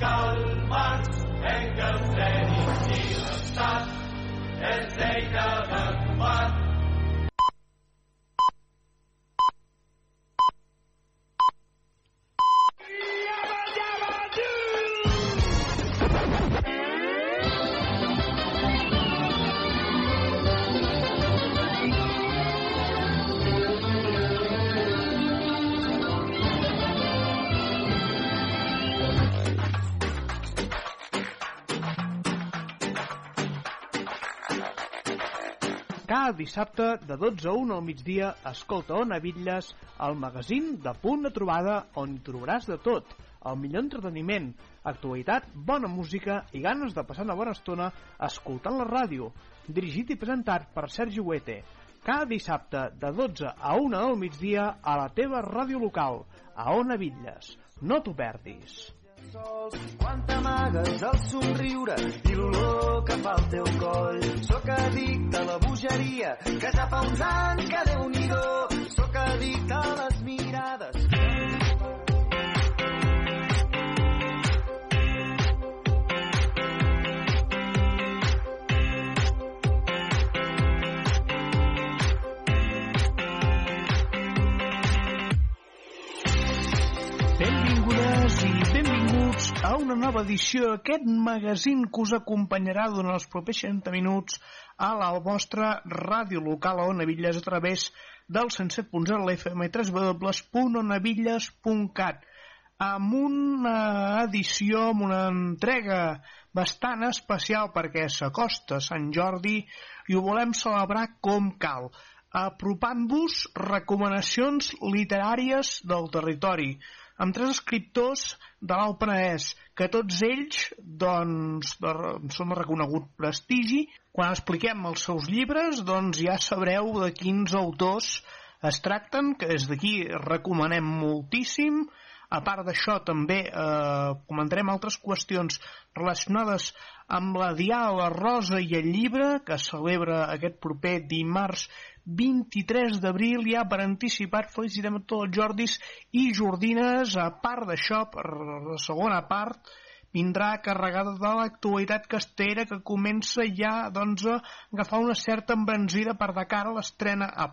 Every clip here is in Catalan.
Karl Marx, Engels, Lenin, ihre Stadt, es Leiter Mann. Cada dissabte de 12 a 1 al migdia escolta Ona Bitlles, el magazín de Punt de Trobada, on hi trobaràs de tot, el millor entreteniment, actualitat, bona música i ganes de passar una bona estona escoltant la ràdio. Dirigit i presentat per Sergi Huete. Cada dissabte de 12 a 1 al migdia a la teva ràdio local, a Ona Bitlles. No t'ho perdis. Quan t'amagues el somriure i l'olor que fa al teu coll. Sóc addicte a la bogeria que ja fa uns anys que Déu-n'hi-do. Sóc addicte a les mirades. Benvingudes i benvinguts a una nova edició d'aquest magazín que us acompanyarà durant els propers 60 minuts a la vostra ràdio local a Ona Bitlles a través del 107.0 l'FM i www.onabitlles.cat amb una edició, amb una entrega bastant especial perquè s'acosta Sant Jordi i ho volem celebrar com cal, apropant-vos recomanacions literàries del territori amb 3 escriptors de l'Alt Penedès, que tots ells doncs, són de reconegut prestigi. Quan expliquem els seus llibres doncs ja sabreu de quins autors es tracten, que des d'aquí recomanem moltíssim. A part d'això també comentarem altres qüestions relacionades amb la Diada, la Rosa i el Llibre, que celebra aquest proper dimarts 23 d'abril, ja per anticipat. Felicitem a tots els Jordis i Jordines. A part d'això, per la segona part, vindrà carregada de l'actualitat castellera, que comença ja doncs, a agafar una certa embranzida per de cara a l'estrena a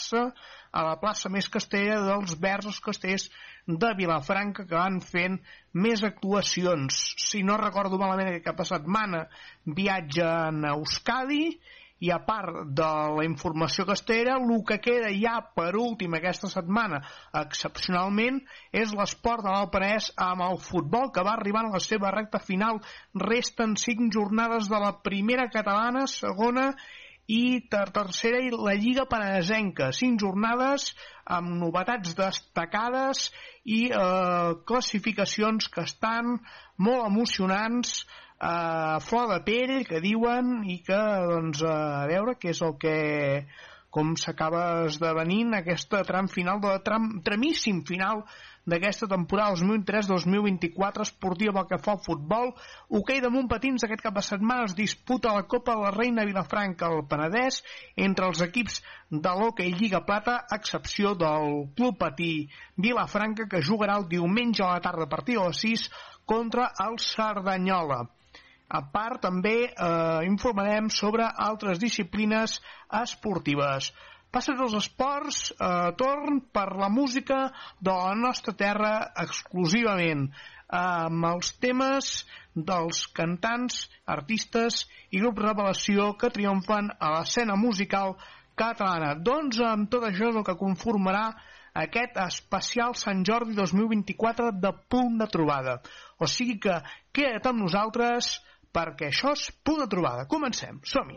la plaça més castellera dels Versos Castellers de Vilafranca, que van fent més actuacions. Si no recordo malament, que cap setmana viatgen a Euskadi. I a part de la informació castellera, el que queda ja per últim aquesta setmana, excepcionalment, és l'esport de l'Alt Penedès amb el futbol, que va arribant a la seva recta final. Resten 5 jornades de la primera catalana, segona i tercera, i la Lliga Penedesenca. 5 jornades amb novetats destacades i classificacions que estan molt emocionants, flor de pell, que diuen, i que doncs a veure què és el que com s'acaba esdevenint aquesta tram final de tramíssim final d'aquesta temporada 2003-2024 esportiva pel que fa al futbol. Hoquei de Montpatins, aquest cap de setmana es disputa la Copa de la Reina Vilafranca al Penedès entre els equips de l'Hoquei Lliga Plata, a excepció del Club Patí Vilafranca, que jugarà el diumenge a la tarda a partir de les 6 contra el Cerdanyola. A part, també informarem sobre altres disciplines esportives. Passen els esports, torn per la música de la nostra terra exclusivament, amb els temes dels cantants, artistes i grups revelació que triomfen a l'escena musical catalana. Doncs amb tot això és el que conformarà aquest especial Sant Jordi 2024 de Punt de Trobada. O sigui que queda't amb nosaltres, perquè això és Punt de Trobada. Comencem, som-hi!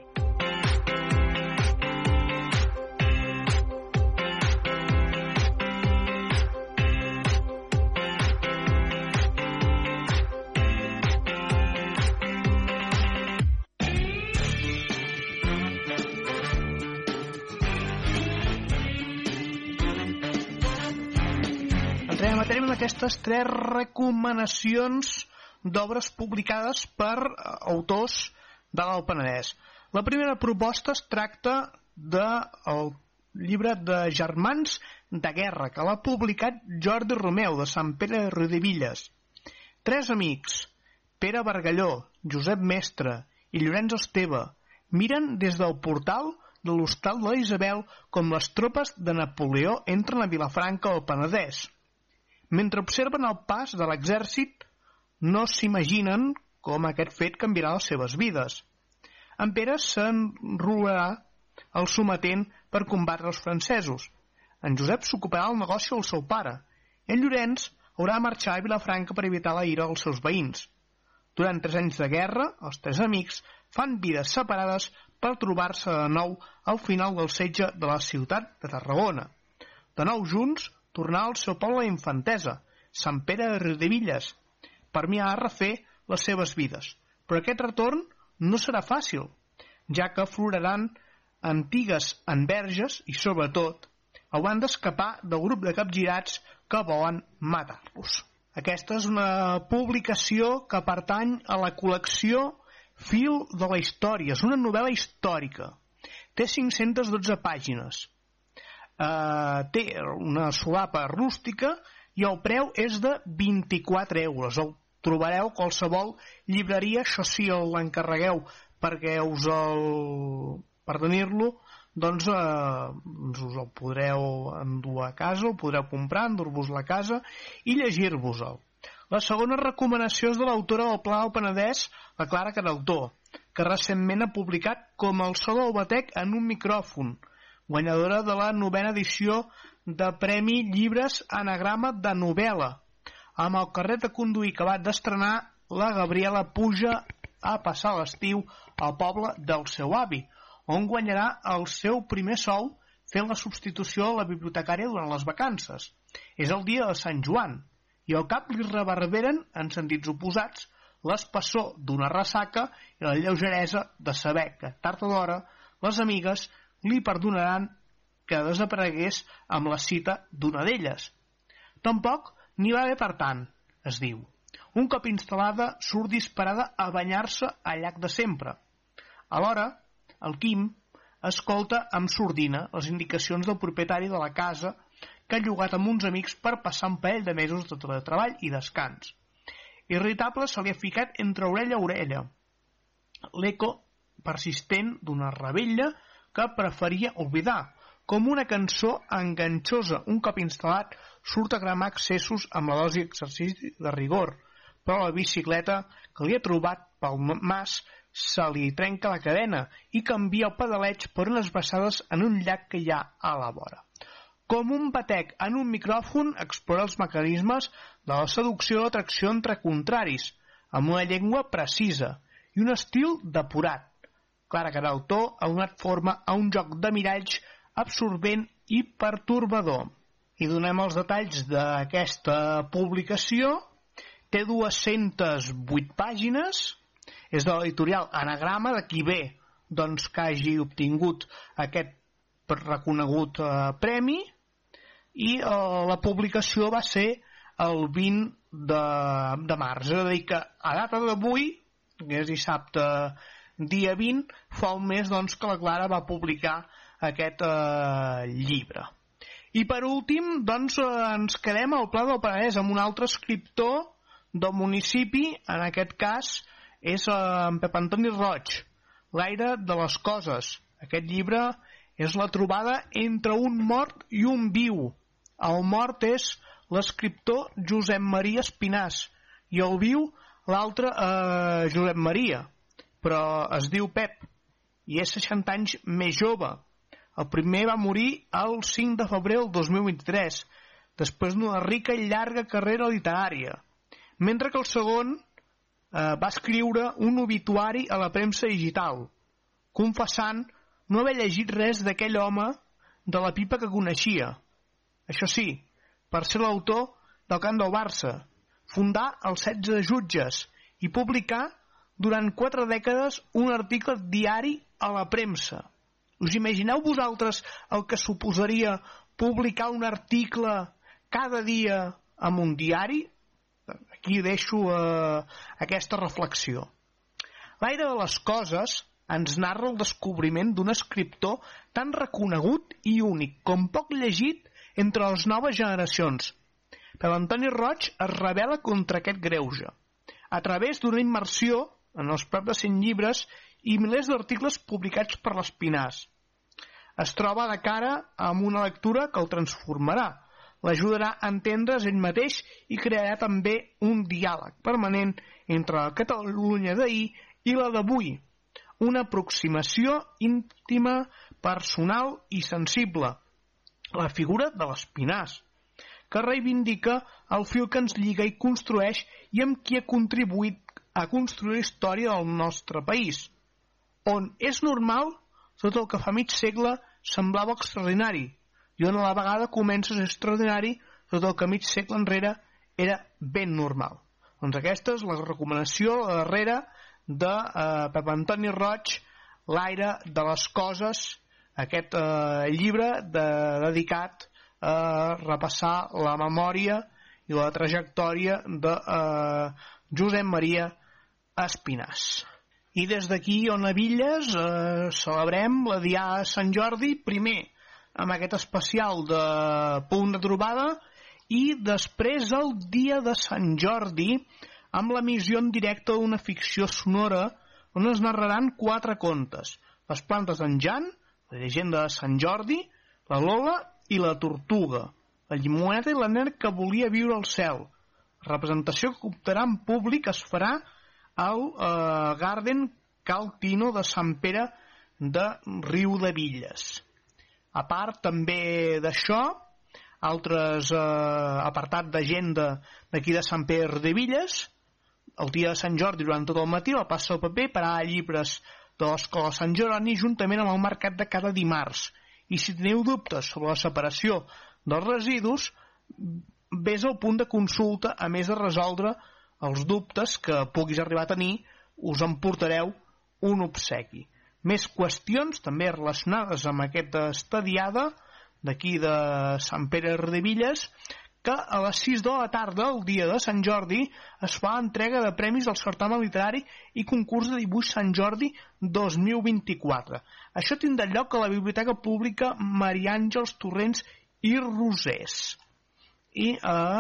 Entrem a matèria amb aquestes 3 recomanacions d'obres publicades per autors de l'Alt Penedès. La primera proposta es tracta del llibre de Germans de Guerra, que l'ha publicat Jordi Romeu, de Sant Pere de Riudebitlles. 3 amics, Pere Bargalló, Josep Mestre i Llorenç Esteve miren des del portal de l'Hostal de la Isabel com les tropes de Napoleó entren a Vilafranca al Penedès. Mentre observen el pas de l'exèrcit, no s'imaginen com aquest fet canviarà les seves vides. En Pere s'enrolarà al sometent per combatre els francesos. En Josep s'ocuparà del negoci del seu pare. En Llorenç haurà de marxar a Vilafranca per evitar la ira dels seus veïns. Durant 3 anys de guerra, els 3 amics fan vides separades per trobar-se de nou al final del setge de la ciutat de Tarragona. De nou junts, tornar al seu poble d'infantesa, Sant Pere de Riudebitlles, per mirar a refer les seves vides. Però aquest retorn no serà fàcil, ja que afloraran antigues enverges i, sobretot, hauran d'escapar del grup de capgirats que volen matar-los. Aquesta és una publicació que pertany a la col·lecció Fil de la Història. És una novel·la històrica. Té 512 pàgines. Té una solapa rústica i el preu és de 24 euros. El trobareu a qualsevol llibreria. Això sí, l'encarregueu perquè per tenir-lo, doncs us el podreu endur a casa, el podreu comprar, endur-vos-la a casa i llegir-vos-el. La segona recomanació és de l'autora del Pla del Penedès, la Clara Queraltó, que recentment ha publicat Com el so del batec en un micròfon, guanyadora de la 9ª edició de Premi Llibres Anagrama de Novel·la. Amb el carret de conduir acabat d'estrenar, la Gabriela puja a passar l'estiu al poble del seu avi, on guanyarà el seu primer sou fent la substitució a la bibliotecària durant les vacances. És el dia de Sant Joan, i al cap li reverberen, en sentits oposats, l'espessor d'una ressaca i la lleugeresa de saber que, tard o d'hora, les amigues li perdonaran que desaparegués amb la cita d'una d'elles. Tampoc n'hi va haver per tant, es diu. Un cop instal·lada, surt disparada a banyar-se al llac de sempre. Alhora, el Quim escolta amb sordina les indicacions del propietari de la casa que ha llogat amb uns amics per passar un parell de mesos de treball i descans. Irritable se li ha ficat entre orella a orella l'eco persistent d'una revetlla que preferia oblidar, com una cançó enganxosa. Un cop instal·lat, surt a gramar accessos amb la dosi d'exercici de rigor, però la bicicleta que li ha trobat pel mas se li trenca la cadena i canvia el pedaleig per unes vessades en un llac que hi ha a la vora. Com un batec en un micròfon, explora els mecanismes de la seducció o atracció entre contraris, amb una llengua precisa i un estil depurat. Clara Queraltó ha donat forma a un joc de miralls absorbent i pertorbador. I donem els detalls d'aquesta publicació. Té 208 pàgines, és de l'editorial Anagrama, d'aquí ve doncs, que hagi obtingut aquest reconegut premi, i la publicació va ser el 20 de març. És a dir, que a data d'avui, que és dissabte dia 20, fa un mes doncs, que la Clara va publicar aquest llibre. I per últim, doncs, ens quedem al Pla del Penedès amb un altre escriptor del municipi, en aquest cas és en Pep Antoni Roig, L'aire de les coses. Aquest llibre és la trobada entre un mort i un viu. El mort és l'escriptor Josep Maria Espinàs i el viu l'altre Josep Maria, però es diu Pep i és 60 anys més jove. El primer va morir el 5 de febrer del 2023, després d'una rica i llarga carrera literària, mentre que el segon va escriure un obituari a la premsa digital, confessant no haver llegit res d'aquell home de la pipa que coneixia. Això sí, per ser l'autor del Camp del Barça, fundar els 16 jutges i publicar durant 4 dècades un article diari a la premsa. Us imagineu vosaltres el que suposaria publicar un article cada dia en un diari? Aquí deixo aquesta reflexió. L'aire de les coses ens narra el descobriment d'un escriptor tan reconegut i únic com poc llegit entre les noves generacions. Pep Antoni Roig es rebel·la contra aquest greuge. a través d'una immersió en els prop de 100 llibres i milers d'articles publicats per l'Espinàs. Es troba de cara amb una lectura que el transformarà, l'ajudarà a entendre's ell mateix i crearà també un diàleg permanent entre la Catalunya d'ahir i la d'avui, una aproximació íntima, personal i sensible, la figura de l'Espinàs, que reivindica el fil que ens lliga i construeix i amb qui ha contribuït a construir la història del nostre país, on és normal tot el que fa mig segle semblava extraordinari i on a la vegada comença a ser extraordinari tot el que mig segle enrere era ben normal. Doncs aquesta és la recomanació darrere de Pep Antoni Roig, L'aire de les coses, aquest llibre dedicat a repassar la memòria i la trajectòria de Josep Maria Espinàs. I des d'aquí, a Navilles, celebrem la Diada de Sant Jordi, primer amb aquest especial de Punt de Trobada i després el dia de Sant Jordi amb l'emissió en directe d'una ficció sonora on es narraran 4 contes: Les plantes d'en Jan, La llegenda de Sant Jordi, La Lola i la Tortuga, La llimoneta i la ner que volia viure al cel. La representació que optarà en públic es farà al Garden Cal Tino de Sant Pere de Riudebitlles. A part també d'això, altres apartat d'agenda d'aquí de Sant Pere de Villes, el dia de Sant Jordi durant tot el matí la plaça del paper pararà llibres de l'Escola Sant Jeroni juntament amb el mercat de cada dimarts. I si teniu dubtes sobre la separació dels residus, vés al punt de consulta, a més de resoldre els dubtes que puguis arribar a tenir, us emportareu un obsequi. Més qüestions també relacionades amb aquesta estadiada d'aquí de Sant Pere de Villes, que a les 6 de la tarda, el dia de Sant Jordi, es fa entrega de premis al certamen literari i concurs de dibuix Sant Jordi 2024. Això tindrà lloc a la Biblioteca Pública Maria Àngels Torrents i Rosés. I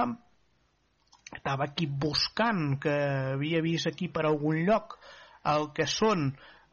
estava aquí buscant, que havia vist aquí per algun lloc, el que són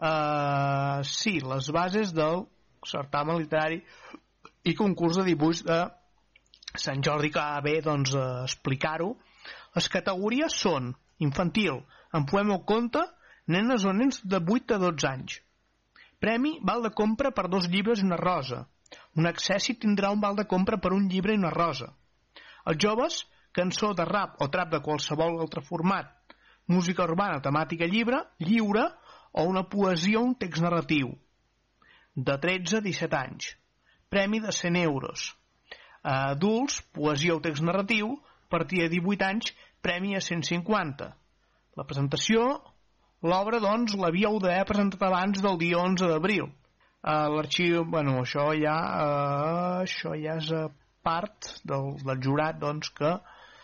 les bases del certamen literari i concurs de dibuix de Sant Jordi, que va bé explicar-ho. Les categories són infantil, en poema o conte, nenes o nens de 8 a 12 anys. Premi, val de compra per 2 llibres i una rosa. Un accèssit tindrà un val de compra per un llibre i una rosa. Els joves, cançó de rap o trap de qualsevol altre format, música urbana, temàtica lliure o una poesia o un text narratiu. De 13 a 17 anys. Premi de 100 euros. A adults, poesia o text narratiu, a partir de 18 anys, premi a 150. La presentació, l'obra, l'havíeu d'haver presentat abans del dia 11 d'abril. L'arxiu, això ja és a part del jurat, que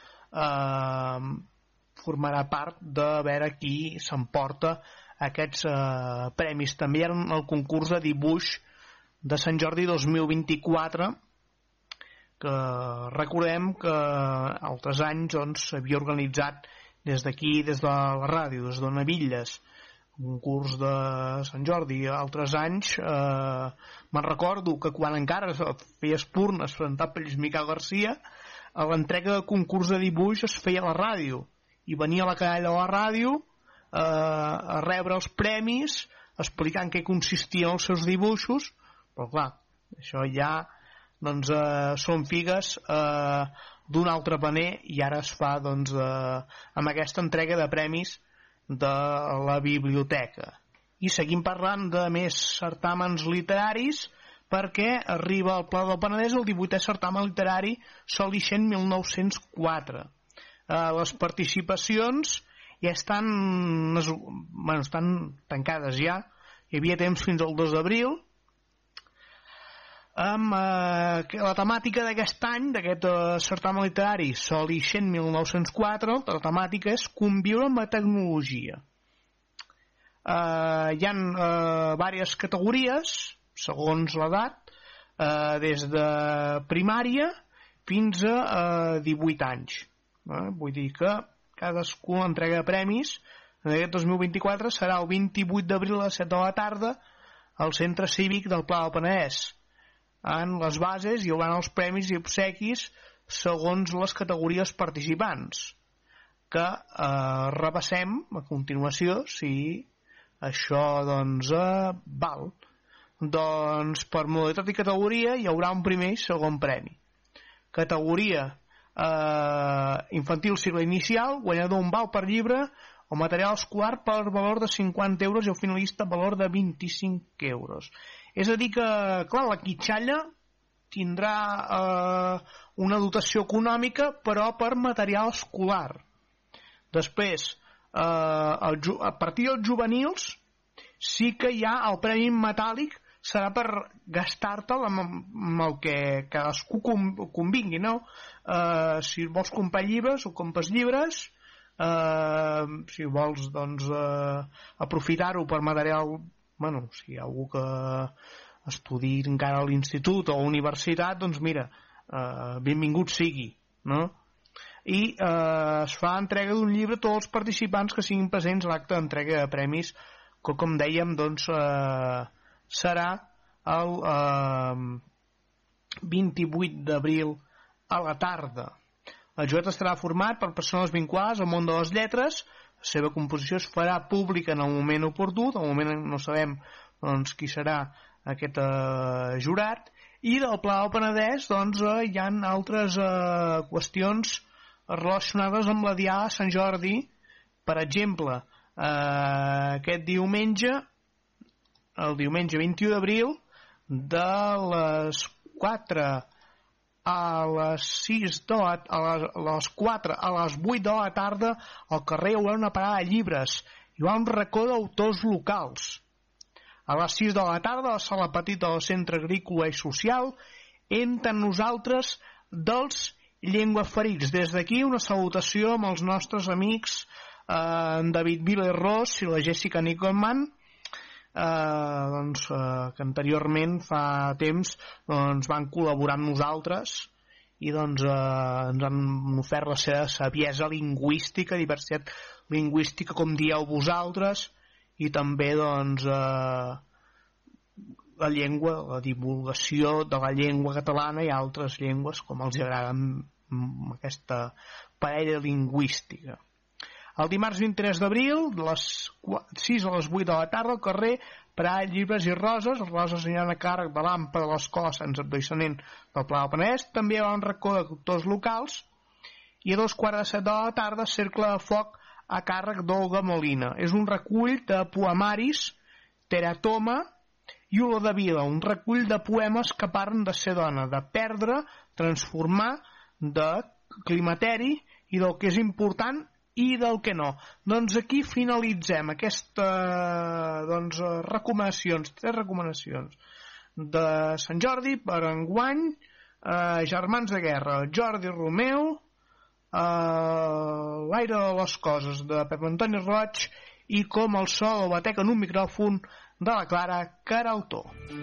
formarà part de veure qui s'emporta aquests premis. També hi ha el concurs de dibuix de Sant Jordi 2024, que recordem que altres anys s'havia organitzat des d'aquí, des de la ràdio, des de Navilles, un concurs de Sant Jordi. Altres anys me'n recordo que quan encara feia espurnes presentat per Lluís Miquel Garcia, a l'entrega de concurs de dibuix es feia a la ràdio i venia la canalla de la ràdio a rebre els premis explicant què consistien els seus dibuixos, però clar, això ja són figues d'un altre paner i ara es fa amb aquesta entrega de premis de la biblioteca. I seguim parlant de més certàmens literaris, perquè arriba al Pla del Penedès el 18è certamen literari Sol Ixent 1904. Les participacions ja estan tancades ja, hi havia temps fins al 2 d'abril. Amb la temàtica d'aquest any, d'aquest certamen literari Sol Ixent 1904, la temàtica és conviure amb la tecnologia. Hi ha diverses categories segons l'edat, des de primària fins a 18 anys. Vull dir que cadascú entrega de premis en aquest 2024 serà el 28 d'abril a les 7 de la tarda al Centre Cívic del Pla del Penedès. En les bases hi haurà els premis i obsequis segons les categories participants, que repassem a continuació si això doncs val. Doncs per modalitat i categoria hi haurà un primer i segon premi. Categoria infantil cicle inicial, guanyador un val per llibre o material escolar per valor de 50 euros i el finalista valor de 25 euros. És a dir que, clar, la quitxalla tindrà una dotació econòmica però per material escolar. Després, a partir dels juvenils sí que hi ha el premi metàl·lic, serà per gastar-te'l amb el que cadascú convingui, no? Si vols comprar llibres o compres llibres, si vols doncs aprofitar-ho per material, bueno, si hi ha algú que estudi encara a l'institut o a la universitat, doncs mira, benvingut sigui, no? I es fa entrega d'un llibre a tots els participants que siguin presents a l'acte d'entrega de premis, que com dèiem doncs serà el 28 d'abril a la tarda. El jurat estarà format per persones vinculades al món de les lletres. La seva composició es farà pública en el moment oportú. De moment no sabem doncs, qui serà aquest jurat. I del Pla del Penedès doncs, hi ha altres qüestions relacionades amb la Diada de Sant Jordi. Per exemple, aquest diumenge, el diumenge 21 d'abril, de les 4 a les 6 a les 4 a les 8 de la tarda al carrer hi haurà una parada de llibres, hi haurà un racó d'autors locals. A les 6 de la tarda a la sala petita del Centre Agrícola i Social entre nosaltres dels llengüaferits. Des d'aquí una salutació amb els nostres amics en David Vila i Ros i la Jessica Nickelman, que anteriorment fa temps van col·laborar amb nosaltres i ens han ofert la seva saviesa lingüística, diversitat lingüística com dieu vosaltres, i també la llengua, la divulgació de la llengua catalana i altres llengües com els agrada aquesta parella lingüística. El dimarts 23 d'abril, de les 6 a les 8 de la tarda, al carrer Parada de Llibres i Roses. Les roses aniran a càrrec de l'AMPA de l'Escola Sant Advoixanent del Pla del Penedès. També hi ha un racó d'autors locals. I a 2:45 de la tarda, Cercle de Foc a càrrec d'Olga Molina. És un recull de poemaris, teratoma i olor de vida. Un recull de poemes que parlen de ser dona, de perdre, transformar, de climateri i del que és important i del que no. Doncs aquí finalitzem aquestes recomanacions, 3 recomanacions de Sant Jordi per enguany. Germans de Guerra, Jordi Romeu, L'aire de les coses de Pep Antoni Roig i Com el so del batec en un micròfon de la Clara Queraltó.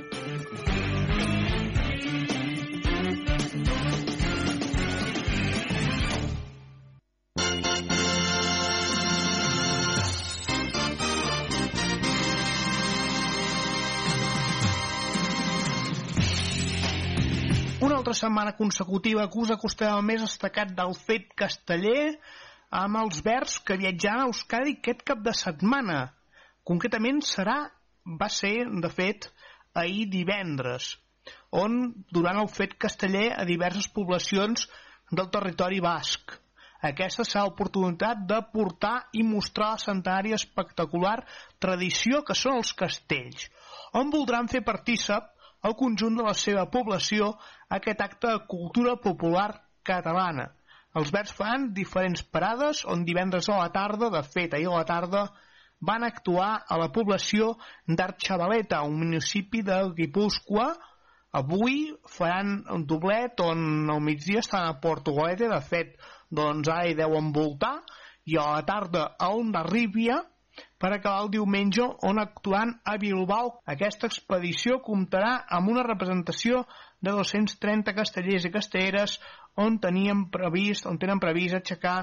Una altra setmana consecutiva que us acostem al més destacat del fet casteller amb els Verds que viatjaran a Euskadi aquest cap de setmana. Concretament va ser, de fet, ahir divendres, on durant el fet casteller a diverses poblacions del territori basc. Aquesta serà l'oportunitat de portar i mostrar la centenària espectacular tradició que són els castells, on voldran fer partícip el conjunt de la seva població aquest acte de cultura popular catalana. Els Verds faran diferents parades on divendres a la tarda, de fet ahir a la tarda, van actuar a la població d'Arxabaleta, un municipi de Guipúscoa. Avui faran un doblet on al migdia estan a Portugalete, de fet, doncs ara hi deuen voltar, i a la tarda a Hondarribia, per acabar el diumenge on actuant a Bilbao. Aquesta expedició comptarà amb una representació de 230 castellers i castelleres on tenen previst aixecar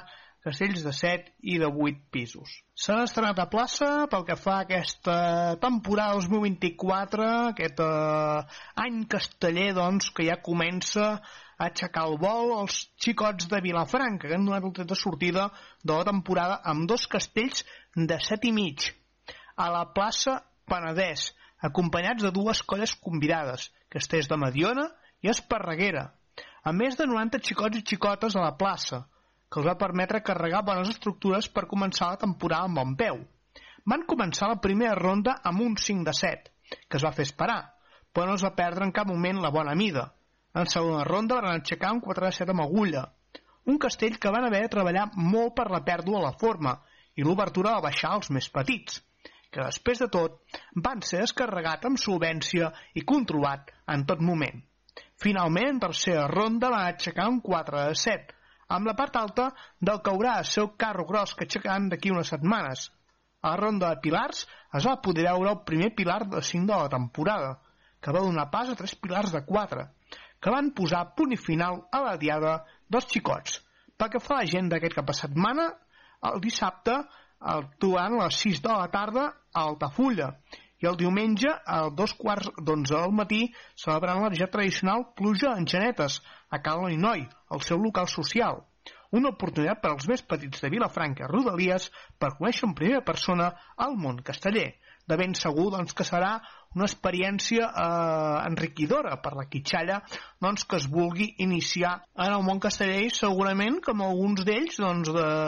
castells de 7 i de 8 pisos. S'han estrenat a plaça pel que fa a aquesta temporada 2024, aquest any casteller, doncs, que ja comença a aixecar el vol als xicots de Vilafranca, que han donat el tret de sortida de la temporada amb 2 castells de 7 i mig a la plaça Penedès, acompanyats de 2 colles convidades, Castells de Mediona i Esparreguera, a més de 90 xicots i xicotes a la plaça, que els va permetre carregar bones estructures per començar la temporada amb bon peu. Van començar la primera ronda amb un 5 de 7, que es va fer esperar, però no es va perdre en cap moment la bona mida. En segona ronda van aixecar un 4 de 7 amb agulla, un castell que van haver de treballar molt per la pèrdua de la forma i l'obertura va baixar als més petits, que després de tot van ser descarregat amb solvència i controlat en tot moment. Finalment, en tercera ronda van aixecar un 4 de 7, amb la part alta del que haurà de ser el carro gros que aixecaran d'aquí unes setmanes. A la ronda de pilars es va poder veure el primer pilar de 5 de la temporada, que va donar pas a 3 pilars de 4, que van posar punt i final a la diada dels xicots. Pel que fa a l'agenda d'aquest cap de setmana, el dissabte actuaran a les 6 de la tarda a Altafulla i el diumenge a 2:15 del matí celebrant la ja tradicional pluja en Genetes a Cal Ninoi, el seu local social. Una oportunitat per als més petits de Vilafranca i Rodalies per conèixer en primera persona el món casteller. De ben segur doncs, que serà una experiència enriquidora per la quitxalla doncs, que es vulgui iniciar en el món casteller i segurament que amb alguns d'ells doncs,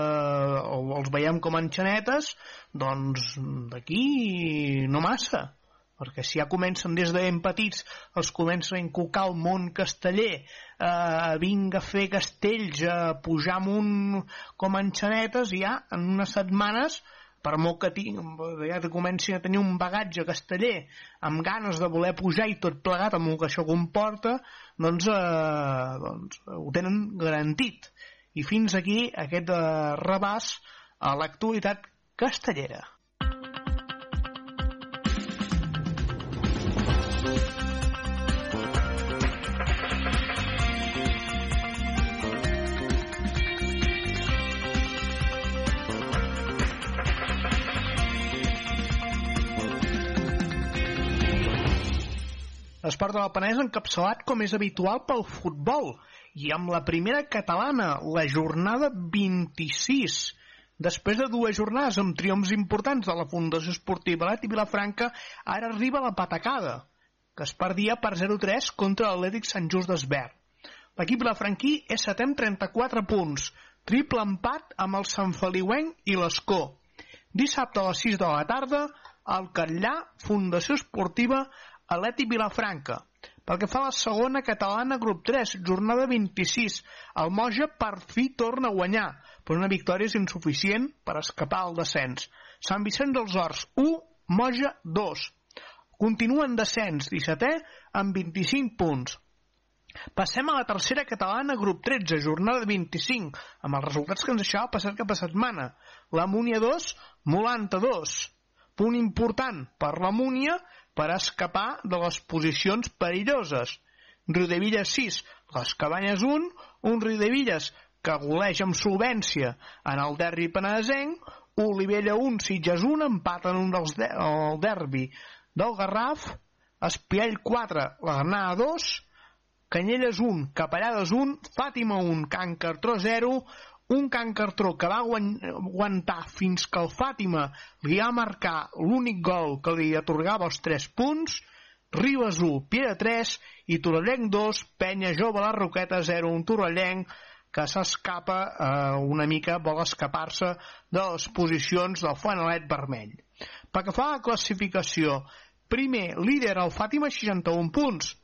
els veiem com enxanetes doncs, d'aquí no massa, perquè si ja comencen des de ben petits els comencen a inculcar el món casteller, vinga a fer castells, a pujar amunt com enxanetes i ja en unes setmanes per molt que ja comencin a tenir un bagatge casteller amb ganes de voler pujar i tot plegat amb el que això comporta, doncs ho tenen garantit. I fins aquí aquest rebàs a l'actualitat castellera. L'esport de la Penedès encapçalat com és habitual pel futbol i amb la primera catalana, la jornada 26. Després de 2 jornades amb triomfs importants de la Fundació Esportiva Leti Vilafranca, ara arriba la patacada, que es perdia per 0-3 contra l'Atlètic Sant Just Desvern. L'equip vilafranquí és 7è amb 34 punts, triple empat amb el Sant Feliuenc i l'Escó. Dissabte a les 6 de la tarda, al Catllà, Fundació Esportiva Atlètic Vilafranca. Pel que fa a la segona catalana, grup 3, jornada 26, el Moja per fi torna a guanyar, però una victòria és insuficient per escapar al descens. Sant Vicenç dels Horts 1, Moja 2. Continua en descens, 17è, amb 25 punts. Passem a la tercera catalana, grup 13, jornada 25, amb els resultats que ens deixava passat cap a setmana. La Múnia 2, Molanta 2. Punt important per la Múnia per escapar de les posicions perilloses. Riudevilles 6, les Cabanyes 1, un Riudevilles que goleja amb solvència en el derbi penedesenc, Olivella 1, Sitges 1, empaten el derbi del Garraf, Espiell 4, la Granada 2, Canyelles 1, Capellades 1, Fàtima 1, Can Cartró 0, un Can Cartró que va aguantar fins que el Fàtima li va marcar l'únic gol que li atorgava els 3 punts, Ribes 1, Piera 3 i Torrellenc 2, Penya Jove la Roqueta 0, un Torrellenc que s'escapa una mica, vol escapar-se de les posicions del Fanalet vermell. Pel que fa a la classificació, primer líder el Fàtima 61 punts,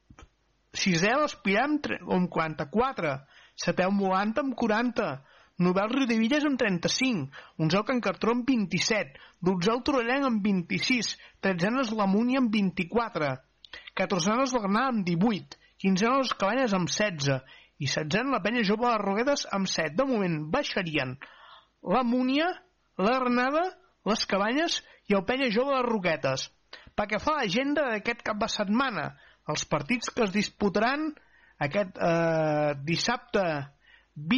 6è l'Aspirant amb 44, 7è el Molanta amb 40, 9è el Riudevilles amb 35, 11è el Can Cartró amb 27, 12è el Torrellenc amb 26, 13è és la Múnia amb 24, 14è és la Granada amb 18, 15è les Cabanyes amb 16 i 16è la Penya Jove de les Roquetes amb 7. De moment baixarien la Múnia, la Granada, les Cabanyes i el Penya Jove de les Roquetes. Pel que fa a l'agenda d'aquest cap de setmana, els partits que es disputaran aquest dissabte 20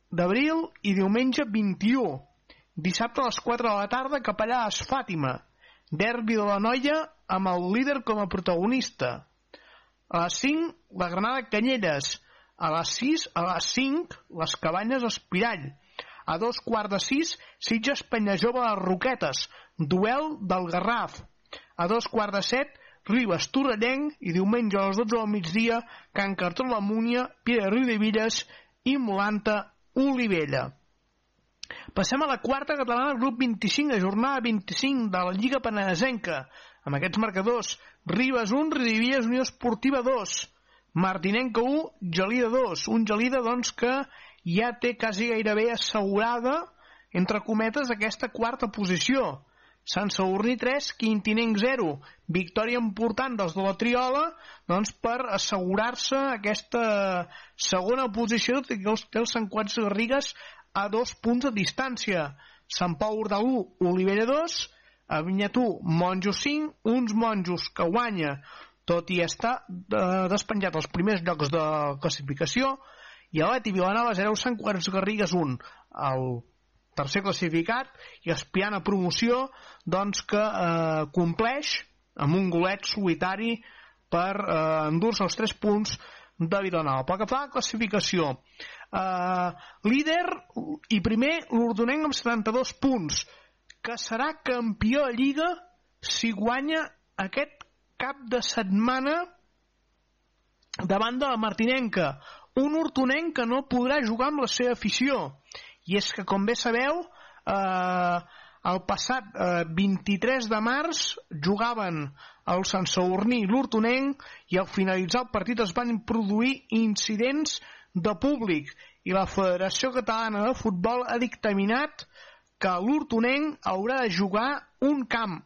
d'abril i diumenge 21. Dissabte a les 4 de la tarda Capellà es Fàtima. Derbi de la Noia amb el líder com a protagonista. A les 5, la Granada Canyelles. A les 6, a les 5, les Cabanyes Espirall. A 2:15, Sitges Penyajove de les Roquetes. Duel del Garraf. A 2:15, Ribes Torrellenc i diumenge a les 12 del migdia Can Cartró la Múnia, Piera Riudevilles i Molanta Olivella. Passem a la quarta catalana, grup 25, a jornada 25 de la Lliga Penedesenca, amb aquests marcadors: Ribes 1, Riudevilles Unió Esportiva 2, Martinenca 1, Gelida 2, un Gelida doncs que ja té quasi gairebé assegurada, entre cometes, aquesta quarta posició. Sant Sadurní 3, Quintinenc 0, victòria important dels de la Triola doncs per assegurar-se aquesta segona posició, tot i que té els Sant Cugat Garrigues a 2 punts de distància. Sant Pau Ordal 1, Olivella 2, Avinyat 1, Monjos 5, uns Monjos que guanya tot i estar despenjat als primers llocs de classificació, i Atleti Vilanova 0, Sant Cugat Garrigues 1, el tercer classificat i aspirant a promoció, doncs que compleix amb un golet solitari per endur-se els 3 punts de Vilanova. Pel que fa a la classificació, líder i primer l'Ordonenc amb 72 punts, que serà campió de Lliga si guanya aquest cap de setmana davant de la Martinenca. Un hortonenc que no podrà jugar amb la seva afició. I és que, com bé sabeu, el passat 23 de març jugaven el Sant Sadurní i l'Hortonenc i al finalitzar el partit es van produir incidents de públic i la Federació Catalana de Futbol ha dictaminat que l'Hortonenc haurà de jugar un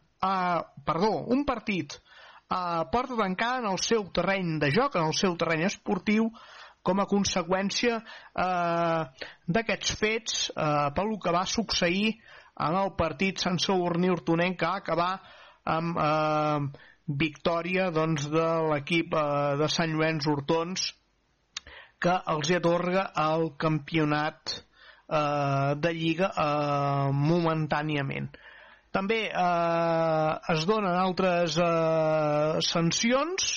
partit a porta tancada en el seu terreny de joc, en el seu terreny esportiu, com a conseqüència d'aquests fets pel que va succeir en el partit Sant Sadurní-Hortonenc, que va acabar amb victòria doncs, de l'equip de Sant Llorenç Hortons, que els atorga el campionat de Lliga momentàniament. També es donen altres sancions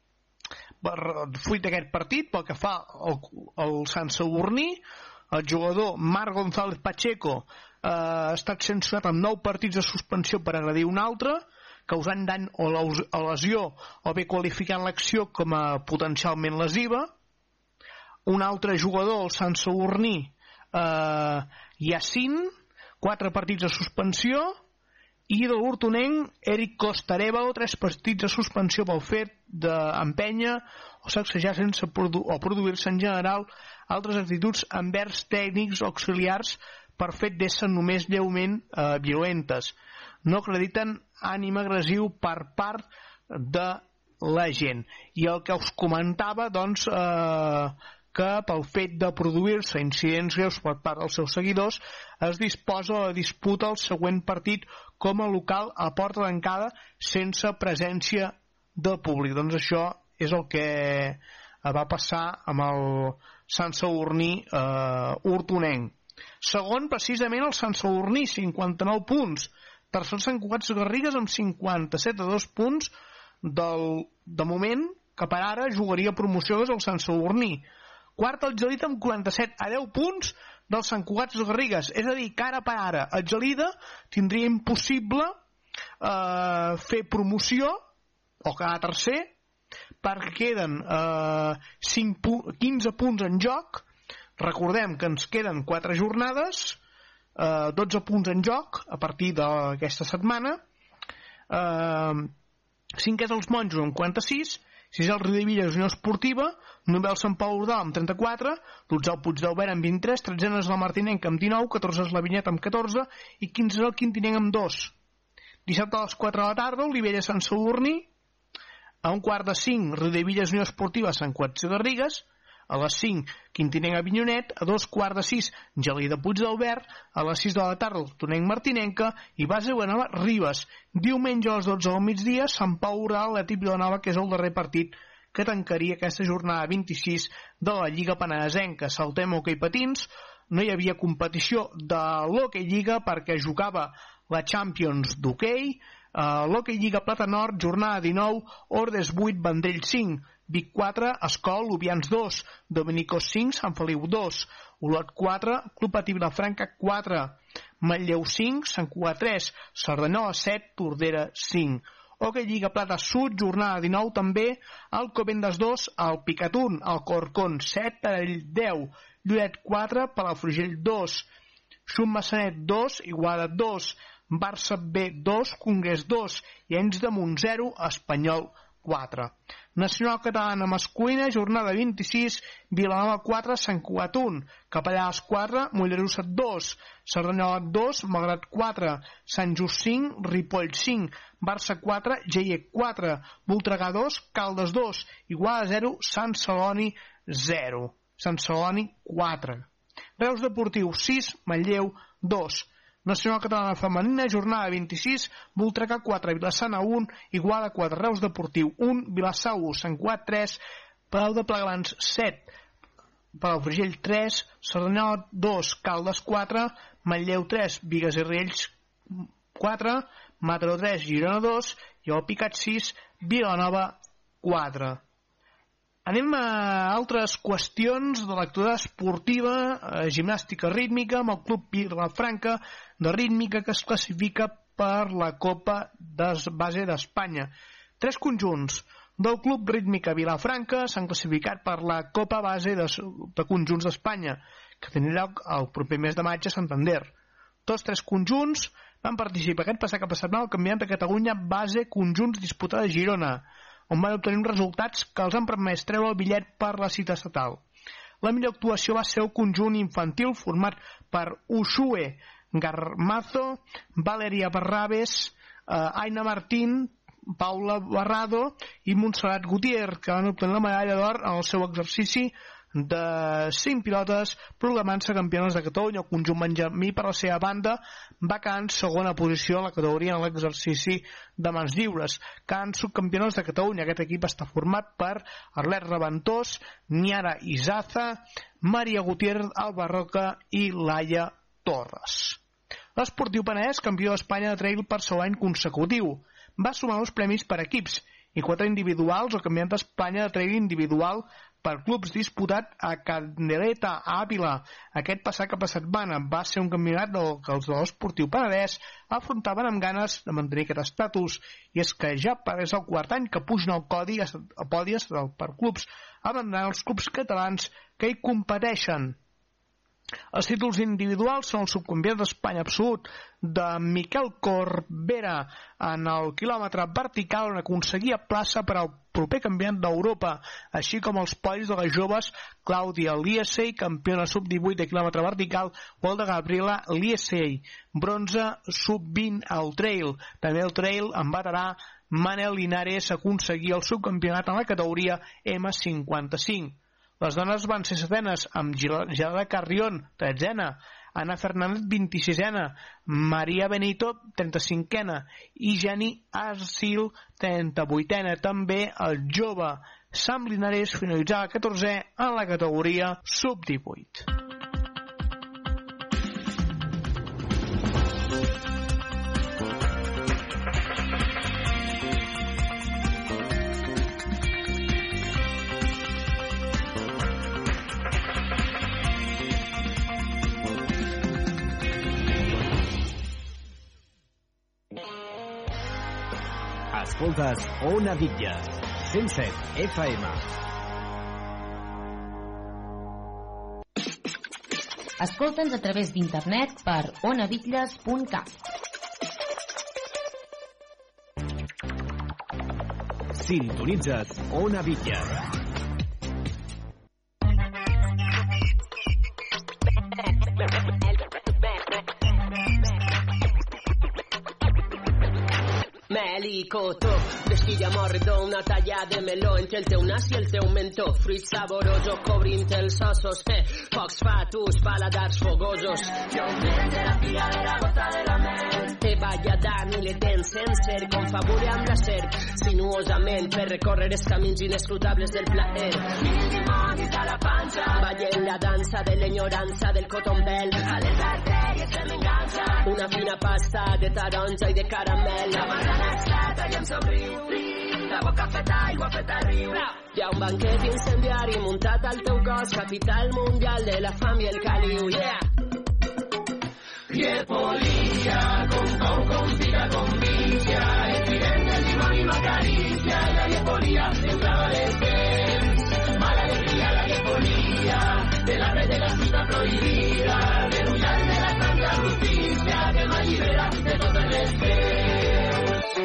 fruit d'aquest partit. Pel que fa al Sant Sadurní, el jugador Marc González Pacheco ha estat sancionat amb 9 partits de suspensió per agredir un altre, causant dany o lesió o bé qualificant l'acció com a potencialment lesiva. Un altre jugador, el Sant Sadurní, Yacine, 4 partits de suspensió, i de l'hortonenc Eric Costarevalo, 3 partits de suspensió pel fet d'empènyer o sacsejar sense produir-se en general altres actituds envers tècnics auxiliars per fet d'ésser només lleument violentes. No acrediten ànim agressiu per part de la gent. I el que us comentava, doncs, que pel fet de produir-se incidents greus per part dels seus seguidors es disposa a disputa el següent partit com a local a porta tancada sense presència de públic. Doncs això és el que va passar amb el Sant Sadurní hortonenc. Segon, precisament, el Sant Sadurní, 59 punts. Tercer, Sant Cugat Garrigues amb 57 a 2 punts. De moment, que per ara jugaria promoció és el Sant Sadurní. Quart, el Gelida amb 47 a 10 punts del Sant Cugat Garrigues. És a dir, que ara per ara el Gelida tindria impossible fer promoció o quedar tercer, perquè queden 15 punts en joc. Recordem que ens queden 4 jornades, 12 punts en joc a partir d'aquesta setmana. 5 és els Monjos amb 46, 6 el Riudevilles Unió Esportiva, 9 el Sant Pau Ordal amb 34, 12 el Puigdeuber amb 23, 13 és la Martinenca amb 19, 14 és la Vinyeta amb 14 i 15 és el Quintinenc amb 2. Dissabte a les 4 de la tarda, Olivella Sant Sadurní, a 4:45 Riudevilles Unió Esportiva Sant Cugat Garrigues, a les 5 Quintinenc Avinyonet, a 2:15 Gelida Puigdeuber, a les 6 de la tarda Hortonenc Martinenca i Base Vilanova Ribes. Diumenge a les 12 del migdia Sant Pau Ordal Atlètic Vilanova, que és el darrer partit que tancaria aquesta jornada 26 de la Lliga Penedesenca. Saltem hoquei patins, no hi havia competició de l'Hockey Lliga perquè jugava la Champions d'hoquei. L'Hockey Lliga Plata Nord, jornada 19, Ordes 8, Vendrell 5, Vic 4, Escol, Lubians 2, Dominicos 5, Sant Feliu 2, Olot 4, Club Patí Vilafranca 4, Manlleu 5, Sant Cugat 3, Cerdanyola 7, Tordera 5. Hockey Lliga Plata Sud, jornada 19 també, Alcobendas 2, el Picaturn, el Corcón 7, Tarell 10, Lloret 4, Palafrugell 2, Xum Massanet 2, Igualada 2, Barça B 2, Congrés 2 i Arenys de Munt 0, Espanyol 4. Nacional Catalana Masculina, jornada 26, Vilanova 4, Sant Cugat 1, Capellades 4, Mollerussa 2, Cerdanyola 2, Malgrat 4, Sant Just 5, Ripoll 5, Barça 4, Geier 4, Voltregà 2, Caldes 2, Iguala 0, Sant Celoni 0, Sant Celoni 4. Reus Deportiu 6, Manlleu 2. Nacional Catalana Femenina, jornada 26, Voltregà 4, Vilassana 1, Iguala 4, Reus Deportiu 1, Vilassar 1, Sant Cugat 3, Palau de Plegamans 7, Palafrugell 3, Cerdanyola 2, Caldes 4, Manlleu 3, Bigues i Riells 4, Mataró 3, Girona 2 i el Picat 6, Vilanova 4. Anem a altres qüestions de l'activitat esportiva, gimnàstica rítmica, amb el Club Vilafranca de rítmica que es classifica per la Copa de Base d'Espanya. 3 conjunts del Club Rítmica Vilafranca s'han classificat per la Copa Base de Conjunts d'Espanya, que tindrà lloc el proper mes de maig a Santander. Tots 3 conjunts van participar aquest passat setmana al Campionat de Catalunya Base Conjunts disputada a Girona, on van obtenir uns resultats que els han permès treure el bitllet per la cita estatal. La millor actuació va ser el conjunt infantil format per Ushue Garmazo, Valeria Barrabes, Aina Martín, Paula Barrado i Montserrat Gutiérrez, que van obtenir la medalla d'or en el seu exercici de 5 pilotes, proclamant-se campiones de Catalunya. El conjunt benjamí, per la seva banda, va quedar en segona posició en la categoria en l'exercici de mans lliures, quedant subcampiones de Catalunya. Aquest equip està format per Arlet Reventós, Niara Izaza, Maria Gutiérrez, Alba Roca i Laia Torres. L'Esportiu Penedès, campió d'Espanya de trail per segon any consecutiu, va sumar 2 premis per equips i 4 individuals al Campionat d'Espanya de trail individual per clubs disputat a Candeleta, a Àvila. Aquest passat setmana va ser un campionat que els de l'Esportiu Penedès afrontaven amb ganes de mantenir aquest estatus, i és que ja és el 4 any que pugen al podi per clubs, abandonant els clubs catalans que hi competeixen. Els títols individuals són el subcampionat d'Espanya absolut de Miquel Corbera en el quilòmetre vertical, on aconseguia plaça per al proper campionat d'Europa, així com els podis de les joves Clàudia Liesey, campiona sub-18 de quilòmetre vertical, o el de Gabriela Liesey, bronze sub-20 al trail. També el trail en veterà Manel Linares aconseguia el subcampionat en la categoria M55. Les dones van ser setenes, amb Gerarda Carrion, 13ena, Ana Fernández, 26ena, Maria Benito, 35ena, i Jenny Arcil, 38ena. També el jove Sam Linares finalitzava 14è en la categoria sub-18. Escoltes Ona Bitlles, 107 FM. Escolta'ns a través d'internet per onabitlles.cat. Sintonitzes Ona Bitlles. Melicoto, vestiglia morrido, una taglia de meló entre el teu nas i el teu mentó, fruit saboroso cobrint els ossos, focs paladars fogosos. Jo un de la figa de la gota de la mel, te vaya dant l'aire tens sencer, confabule amb la serp, sinuosament per recórrer els camins inescrutables del plaer. Mil dimonis a la panxa, ballen la dansa de l'enyorança del cotombel, a les artèries de m'enganxa, una fina pasta de taronja i de caramel. La marrana esclata i em somriu, la boca feta aigua feta riu. Hi ha un banquet incendiari muntat al teu cos, capital mundial de la fam i el caliu, yeah! Riepolia, con pica, con vicia, el tridente, el limón y macaricia, la riepolia, entraba desde mala alegría, la riepolia, de la red de la fruta prohibida, del ullal de la santa justicia, que m'allibera de totes les veus.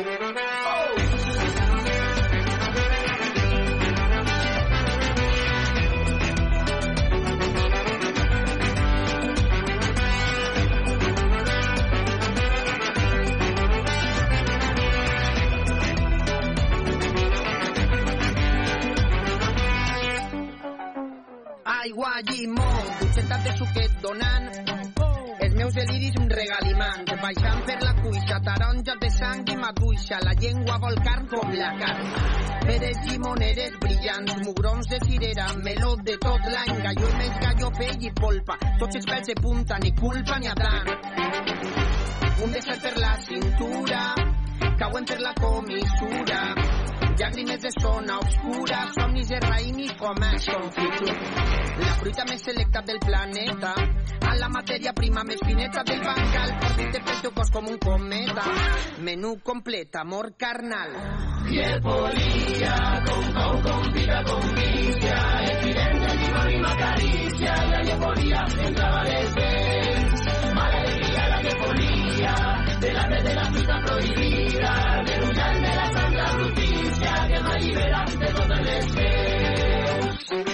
Aigua, llimó, dutxetes de suquet donant els meus deliris un regalimant, baixant per la cuixa, taronges de sang i maduixa, la llengua vol carn com la carn. Peres llimoneres brillants, mugrons de cirera, meló de tot l'any, galló i més galló, pell i polpa, tots els pèls de punta, ni culpa ni adán. Un desert per la cintura, cauen per la comissura, llàgrimes de zona obscura, somnis de raïm i comerç confitur. La fruita més selecta del planeta, a la matèria prima més fineta del bancal, orbite pel teu cos com un cometa. Menú complet, amor carnal. Riepolia, con pica, con vicia, el tridente, el limón y macaricia, la riepolia, entraba desde mala alegría, la riepolia, de la red de la fruta prohibida, del ullal de la santa justicia, que m'allibera de totes les veus.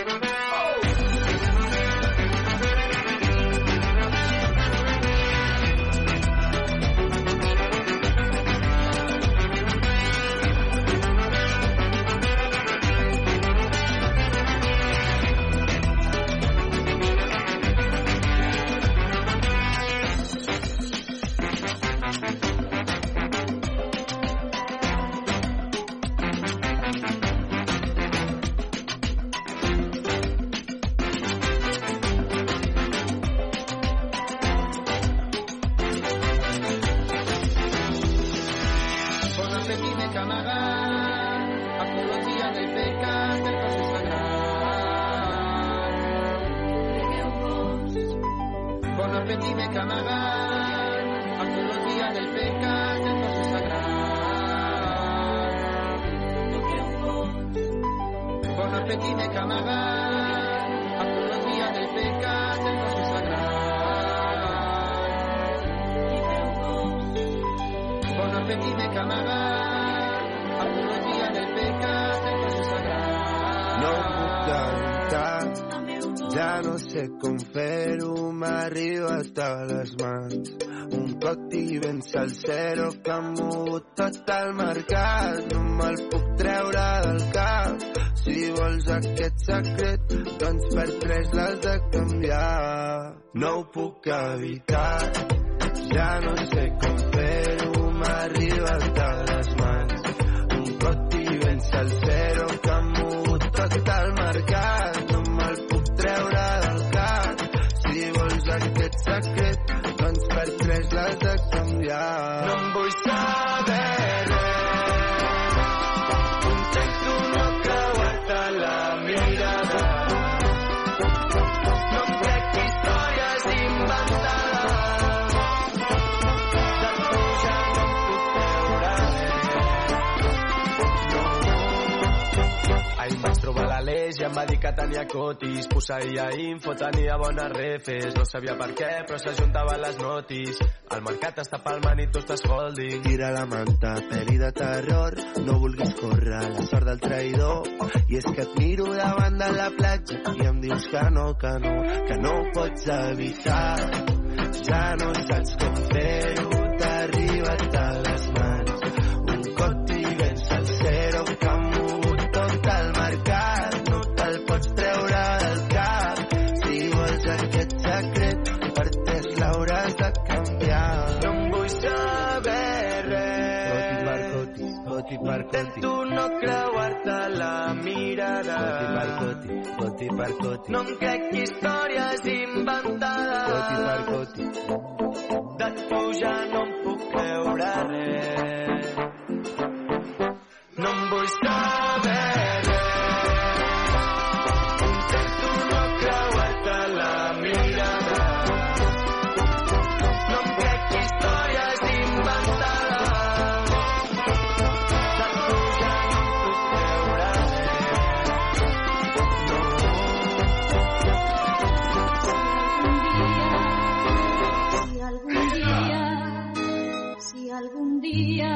Com fer-ho m'ha arribat a les mans. Un còctel ben salsero que ha mogut tot el mercat. No me'l puc treure del cap. Si vols aquest secret, doncs per 3 l'has de canviar. No ho puc evitar, ja no sé com fer-ho, m'ha arribat a les mans. Un còctel ben salsero que ha mogut tot el mercat. No me'l puc treure del cap. Si vols aquest secret, doncs per 3 l'has de canviar. No em vull saber res, intento no creuar-te la mirada. No em crec històries inventades, de tu ja no em puc treure res. Ahir em vaig trobar l'Aleix i em va dir que tenia cotis, posseïa info, tenia bones refes, no sabia per què, però s'ajuntava les notis. El mercat està palmant i tu estàs holding. Tira la manta, pel·li de terror, no vulguis córrer la sort del traïdor. I és que et miro davant de la platja i em dius que no ho pots evitar. Ja no saps com fer-ho, t'ha arribat a les mans. Un còctel ben salsero que ha mogut tot el mercat. No te'l pots treure del cap. Si vols aquest secret, per 3 l'hauràs de canviar. No em vull saber res, coti per coti. Intento no creuar-te la mirada. Coti per coti. No em crec històries inventades. Coti per coti. De tu ja no em puc creure res. No em vull saber res. Intento no creuar-te la mirada. No em crec històries inventades. De tu ja no em puc creure Si algún día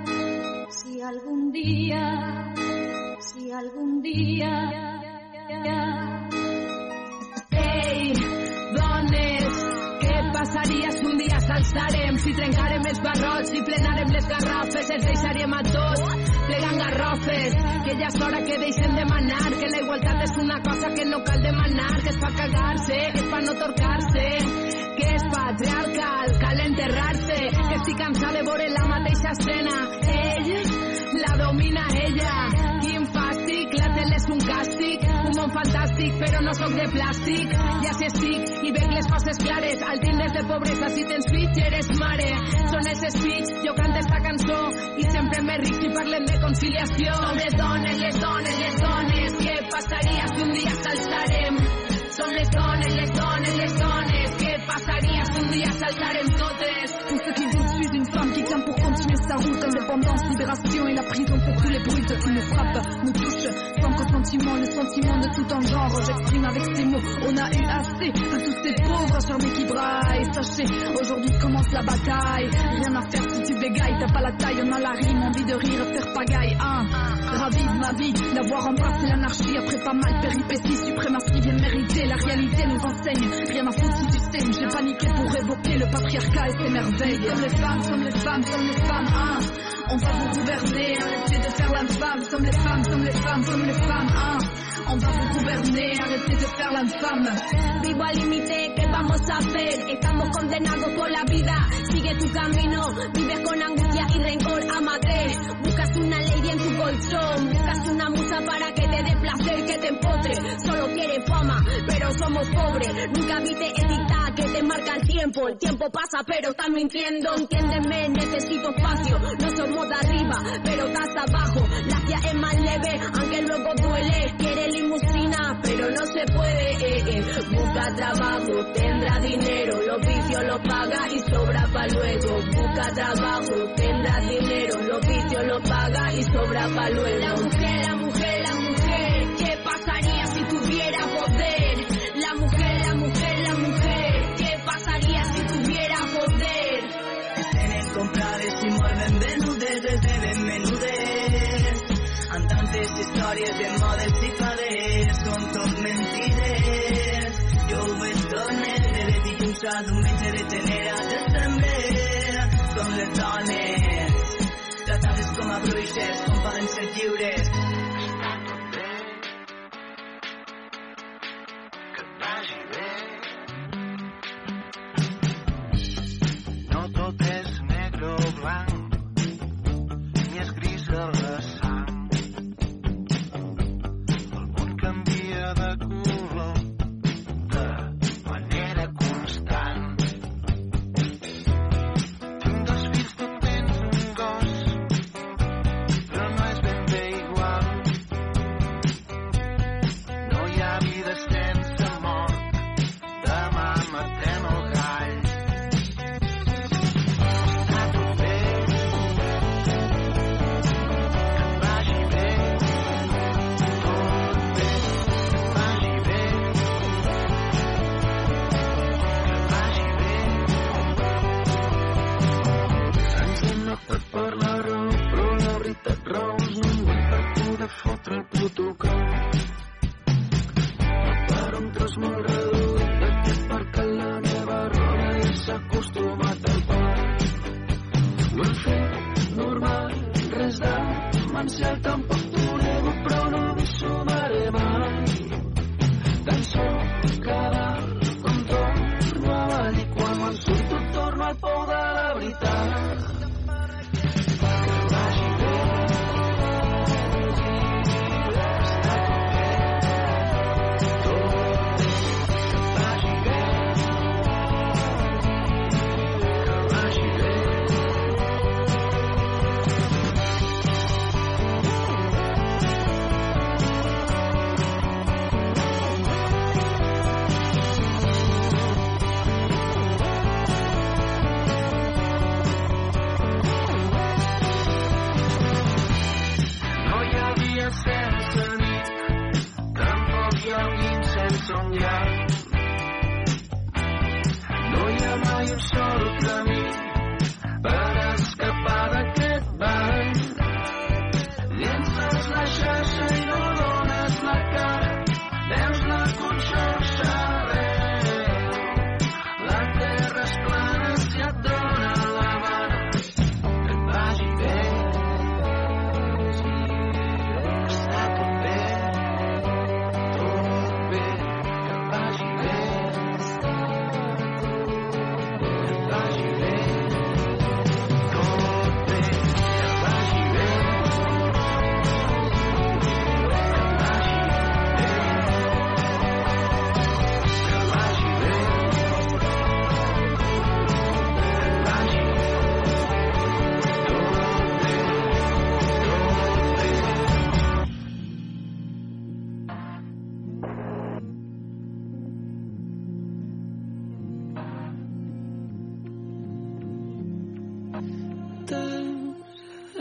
Ei, dones, què passaria si un dia s'alçarem? Si trencarem els barrots, si plenarem les garrafes, els deixaríem a tots plegant garrofes. Que ja és hora que deixem de manar, que la igualtat és una cosa que no cal demanar, que és pa cagar-se, és pa no torcar-se, que és patriarcal, cal enterrar-se, que estic cansada de veure la mateixa escena. Ell la domina ella. Quin fàstic, la tele és un càstig, un món fantàstic, però no sóc de plàstic. Ja si estic i veig les coses clares, al tindres de pobresa, si tens fills eres mare. Són els fills, jo canto esta cançó i sempre més ric si parlem de conciliació. Som les dones, què passaria si un dia s'alçarem? Som les dones, què passaria si un dia s'alçarem totes? Pour ceux qui doutent, je suis une femme qui clame pour continuer sa route. Indépendance, libération et la prison pour tous les bruits qui nous frappent, nous touchent. Sans consentiment, le sentiment de tout en genre. J'exprime avec ces mots, on a eu assez de tous ces pauvres acharnés qui braillent. Sachez, aujourd'hui commence la bataille. Rien à faire si tu bégayes, t'as pas la taille, on a la rime, envie de rire, faire pagaille. Ravi de ma vie, d'avoir embrassé l'anarchie après pas mal péripéties. Suprématie bien méritée, la réalité nous enseigne. Rien à foutre si tu sais, j'ai paniqué pour évoquer le patriarcat et ses merveilles. Sommes les femmes, on va vous gouverner, arrêtez de faire l'infâme. Sommes les femmes, on va vous gouverner, arrêtez de faire l'infâme. Vivo al límite, ¿qué vamos a hacer? Estamos condenados por la vida. Sigue tu camino, vives con angustia y rencor a madre. Buscas una ley en tu colchón, buscas una musa para que te dé placer, que te empotre. Solo quieres fama, pero somos pobres. Nunca viste ética que te marca el tiempo. El tiempo pasa, pero estás mintiendo. Entiéndeme, necesito espacio. No somos de arriba, pero estás abajo. La guía es más leve, aunque luego duele. Quiere limusina, pero no se puede. Busca trabajo, tendrá dinero. Los vicios los paga y sobra pa' luego. Busca trabajo, tendrá dinero. Los vicios los paga y sobra pa' luego. La mujer, ¿qué pasaría si tuviera poder? La mujer, ¿qué pasaría si tuviera poder? Tenen comprades i mueven venudes, esdevenen menudes. Amb tantes històries de models i faders, són tot mentides. Jo ho veig dones, de desdibuixar d'un metge de tener a descendre. Som les dones, tratades com a bruixes, com poden ser lliures. No tot és negre o blanc, ni és gris a la sang. El món canvia de color de manera constant. Tinc dos fills, tu tens un gos, però no és ben bé igual. No hi ha vida sense mort, demà matem el gall. Per parlar-ho, però la veritat raons no em vull per poder fotre el protocol. No per un tros molt reduït d'aquest parc a la meva roda i s'ha acostumat al parc. Ho hem fet normal, res demencial, tampoc t'ho nego, però no m'hi sumaré mai. Tan sol cada com torno a baix i quan me'n surto torno al pou de la veritat. Que vagi bé.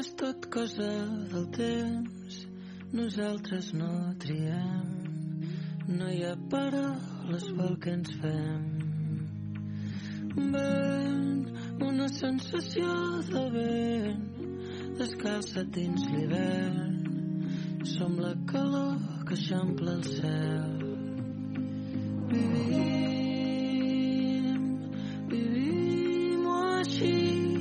és tot cosa del temps, nosaltres no triem, no hi ha paraules pel que ens fem. Vent, una sensació de vent, descalça dins l'hivern, som la calor que eixampla el cel. Vivim-ho així,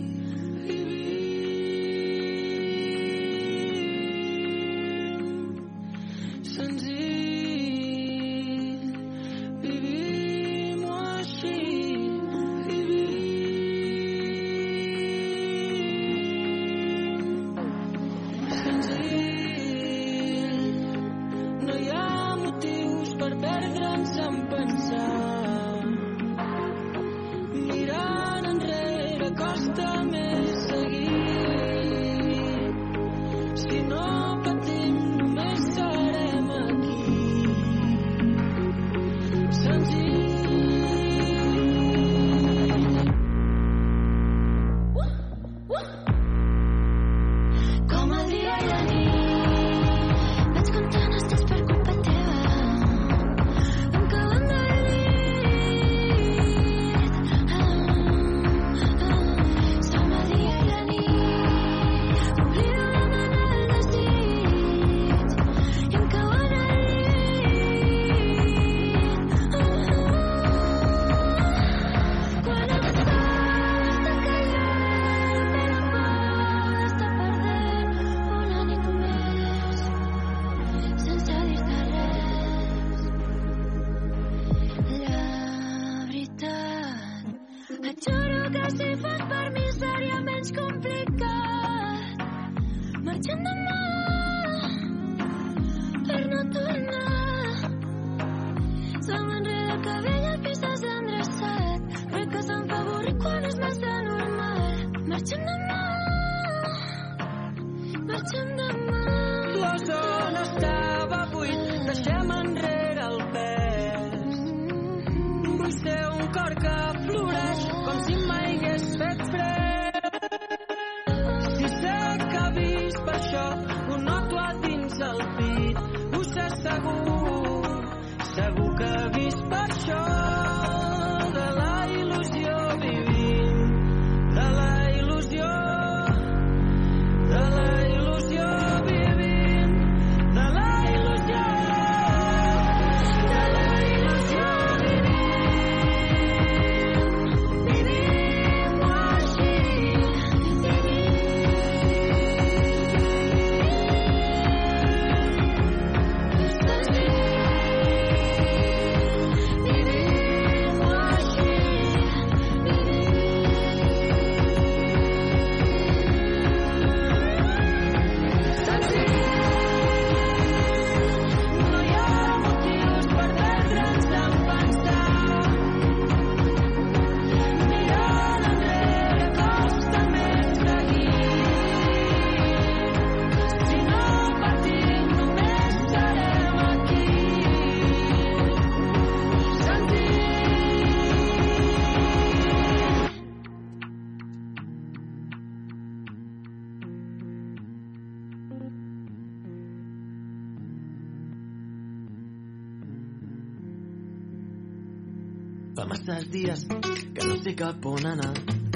Fa masses dies que no sé cap on anar.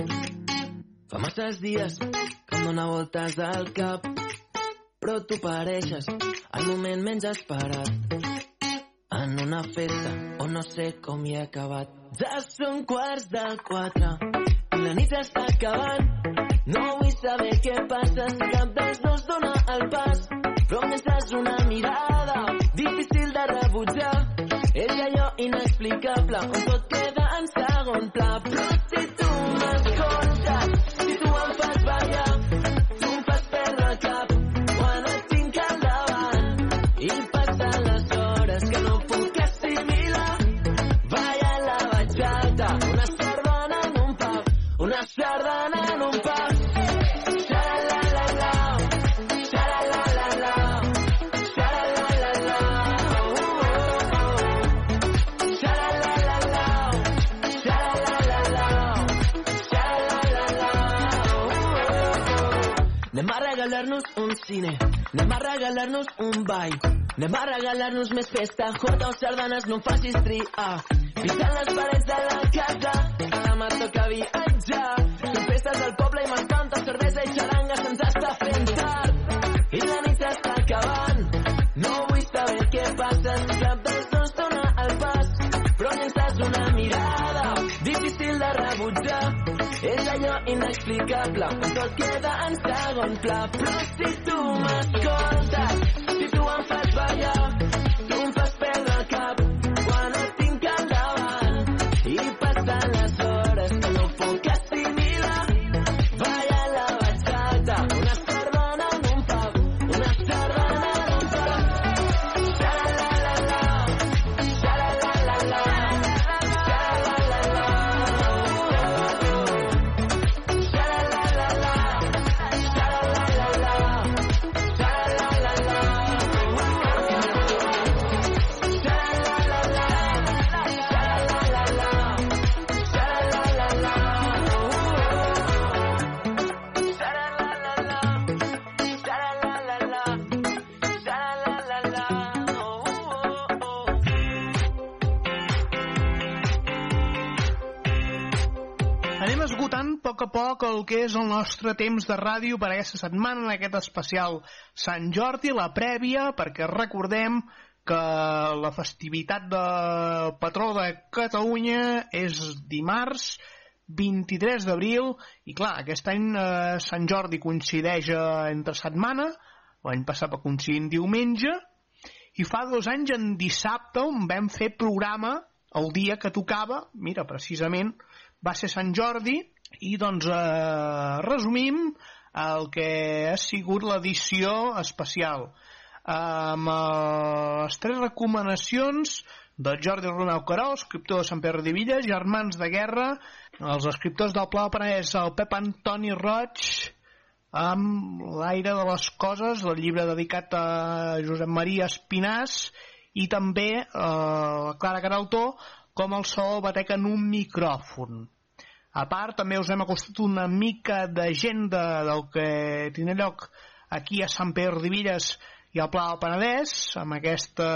Fa masses dies que em dóna voltes al cap. Però tu pareixes al moment menys esperat. En una festa on no sé com hi he acabat. Ja són 3:15 i la nit s'està acabant. No vull saber què passa si cap dels dos dona el pas. Però em llences una mirada difícil de rebutjar. És allò inexplicable on tot queda en segon pla. Però si tu m'escoltes, si tu em fas ballar, tu em fas perdre el cap quan et tinc al davant. I passen les hores que no puc assimilar. Balla la bachata, una sardana en un pub, una sardana en un pub. Anem a regalar-nos un cine, anem a regalar-nos un ball, anem a regalar-nos més festa, jota o sardanes, no em facis triar. Pintant les parets de la casa, ara me toca viatjar. Són festes del poble i m'encanta, cervesa i xaranga, se'ns està fent tard. I la nit s'està acabant, no vull saber què passa, si cap dels dos dona el pas. Però llenças una mirada, difícil de rebutjar. És allò inexplicable, on tot queda en segon pla. Però si tu m'escoltes, si tu em fas ballar, tu em fas perdre el cap quan et tinc al davant. I passen les hores que no puc assimilar. Balla la bachata, una sardana en un pub, una sardana en un pub. Xa-la-la-la-la, xa-la-la-la-la, xa-la-la-la-la. Anem esgotant a poc el que és el nostre temps de ràdio per aquesta setmana, en aquest especial Sant Jordi, la prèvia, perquè recordem que la festivitat del patró de Catalunya és dimarts 23 d'abril, i clar, aquest any Sant Jordi coincideix entre setmana, l'any passat va coincidir en diumenge, i fa 2 anys en dissabte on vam fer programa el dia que tocava, mira, precisament va ser Sant Jordi, i doncs resumim el que ha sigut l'edició especial amb les 3 recomanacions del Jordi Romeu Querol, escriptor de Sant Pere de Villas, Germans de Guerra, els escriptors del Pla del Penedès, el Pep Antoni Roig, amb L'aire de les coses, el llibre dedicat a Josep Maria Espinàs, i també la Clara Queraltó, com el Sol batec en un micròfon. A part, també us hem acostat una mica d'agenda del que tindrà lloc aquí a Sant Pere de Villas i al Pla del Penedès, amb aquesta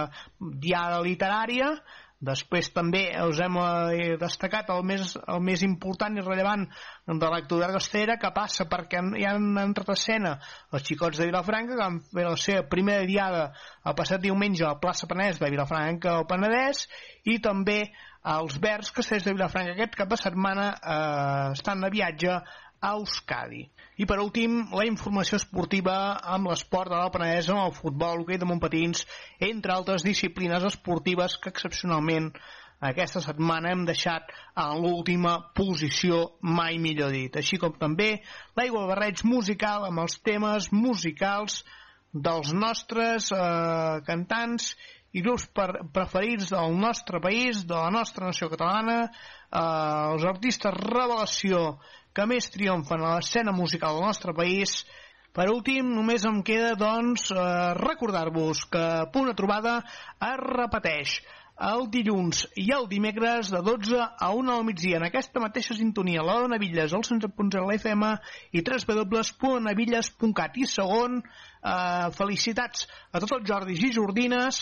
diada literària. Després també us hem destacat el més important i rellevant de l'actualitat gastera, que passa perquè hi han entrat a escena els Xicots de Vilafranca, que van fer la seva primera diada el passat diumenge a la plaça Penedès de Vilafranca al Penedès, i també els Verds Castells de Vilafranca aquest cap de setmana estan de viatge a Euskadi. I per últim, la informació esportiva amb l'esport de l'Alt Penedès, amb el futbol, l'hoquei de Montpatins, entre altres disciplines esportives que excepcionalment aquesta setmana hem deixat en l'última posició, mai millor dit. Així com també l'aigua de barreig musical amb els temes musicals dels nostres cantants i grups preferits del nostre país, de la nostra nació catalana, els artistes revelació que més triomfen a l'escena musical del nostre país. Per últim, només em queda, doncs, recordar-vos que Punt de Trobada es repeteix el dilluns i el dimecres de 12 a 1 del migdia en aquesta mateixa sintonia, la de Navilles, el 107.0 l'FM i www.navilles.cat. I segon, felicitats a tots els Jordis i Jordines,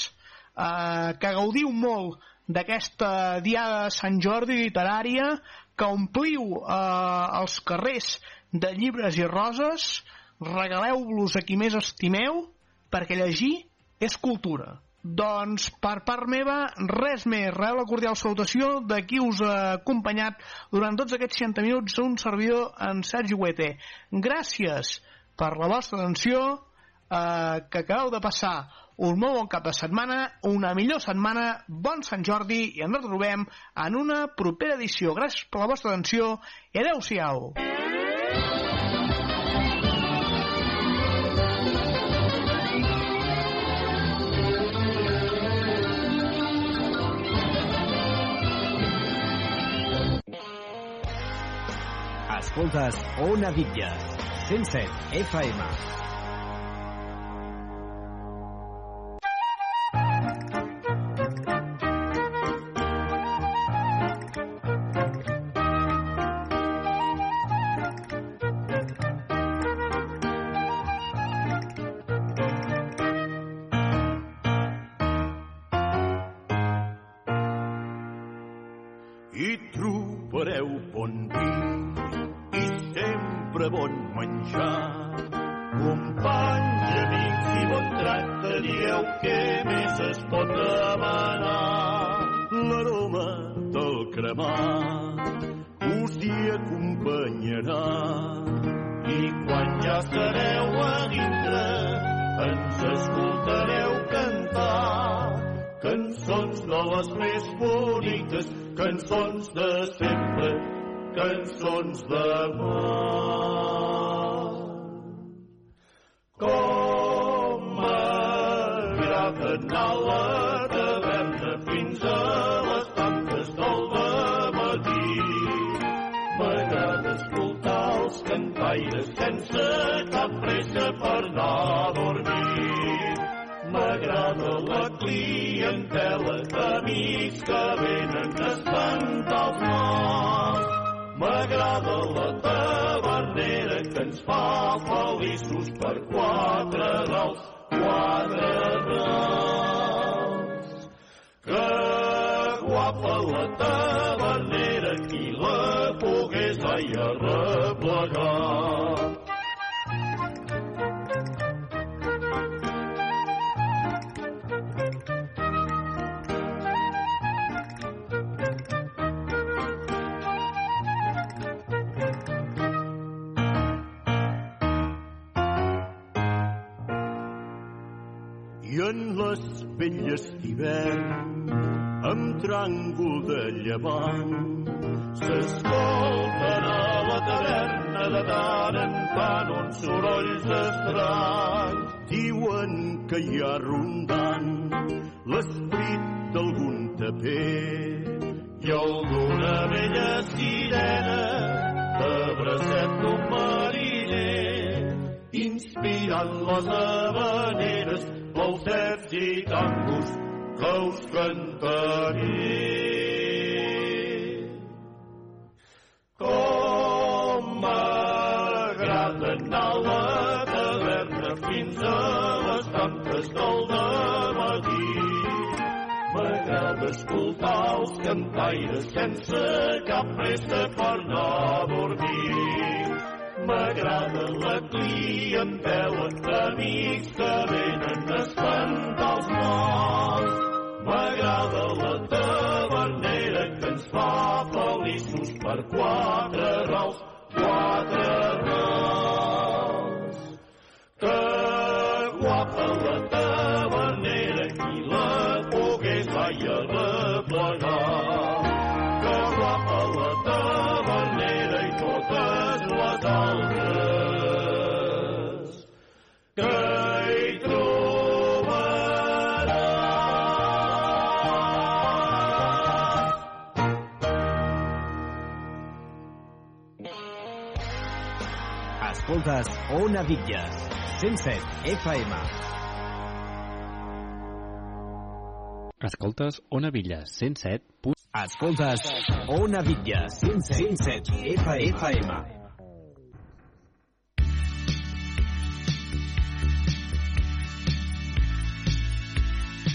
que gaudiu molt d'aquesta diada de Sant Jordi literària, que ompliu els carrers de llibres i roses, regaleu-los a qui més estimeu, perquè llegir és cultura. Doncs per part meva res més, rebeu la cordial salutació de qui us ha acompanyat durant tots aquests 60 minuts, un servidor, en Sergi Huete. Gràcies per la vostra atenció, que acabeu de passar un molt bon cap de setmana, una millor setmana, bon Sant Jordi, i ens retrobem en una propera edició. Gràcies per la vostra atenció i adeu-siau. Escoltes Ona Vitges, 107 FM. bon menjar. Companys i amics i bon tracte, dieu què més es pot demanar. L'aroma del cremat us hi acompanyarà i quan ja sereu a dintre ens escoltareu cantar cançons de les més boniques, cançons de sempre, cançons d'amor. Com m'agrada anar a la taverna fins a les tantes del dematí. M'agrada escoltar els cantaires sense cap pressa per anar a dormir. M'agrada la clientela d'amics que venen a espantar els mals. M'agrada la tavernera que ens fa feliços per 4 rals, 4 rals. Que guapa la tavernera, qui la pogués arreplegar. I en les velles d'hivern, amb tràngol de llevant, s'escolten a la taverna de tant en tant uns sorolls estranys. Diuen que hi ha rondant l'esperit d'algun taper i el d'una vella sirena de bracet d'un mariner, inspirant les havaneres, balsets i tangos que us cantaré. Com m'agrada anar a la taverna fins a les tantes del dematí. M'agrada escoltar els cantaires sense cap pressa per anar a dormir. M'agrada la clientela d'amics que venen a espantar els mals. M'agrada la tavernera que ens fa feliços per 4 rals, 4 rals. Que guapa la tavernera, qui la pogués arreplegar. Que guapa la tavernera i totes les altres que hi trobaràs. Escoltes Ona Bitlles, 107 FM. Escoltes Ona Bitlles, 107. Escoltes Ona Bitlles, 107 FM.